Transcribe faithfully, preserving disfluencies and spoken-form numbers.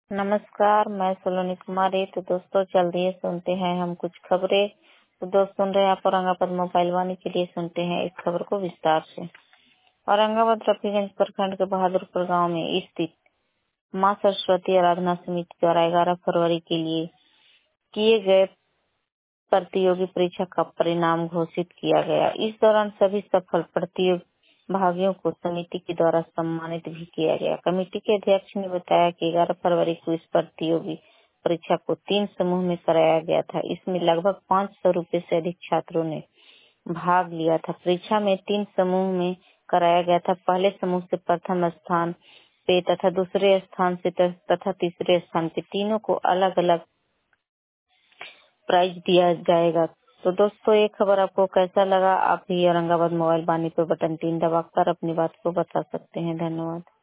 नमस्कार, मैं सलोनी कुमारी। तो दोस्तों चलिए सुनते हैं हम कुछ खबरें। तो दोस्त सुन रहे हैं आप औरंगाबाद मोबाइल वाणी के लिए। सुनते हैं इस खबर को विस्तार से। औरंगाबाद रफीगंज प्रखंड के बहादुरपुर गांव में स्थित मां सरस्वती आराधना समिति द्वारा ग्यारह फरवरी के लिए किए गए प्रतियोगी परीक्षा का परिणाम घोषित किया गया। इस दौरान सभी सफल प्रतिभागियों को समिति के द्वारा सम्मानित भी किया गया। कमेटी के अध्यक्ष ने बताया कि ग्यारह फरवरी को इस प्रतियोगी परीक्षा को तीन समूह में कराया गया था। इसमें लगभग पाँच सौ रूपये से अधिक छात्रों ने भाग लिया था। परीक्षा में तीन समूह में कराया गया था। पहले समूह से प्रथम स्थान पे तथा दूसरे स्थान से तथा तीसरे स्थान पे तीनों को अलग अलग प्राइज दिया जाएगा। तो दोस्तों ये खबर आपको कैसा लगा? आप भी औरंगाबाद मोबाइल वाणी पे बटन तीन दबाकर अपनी बात को बता सकते हैं। धन्यवाद।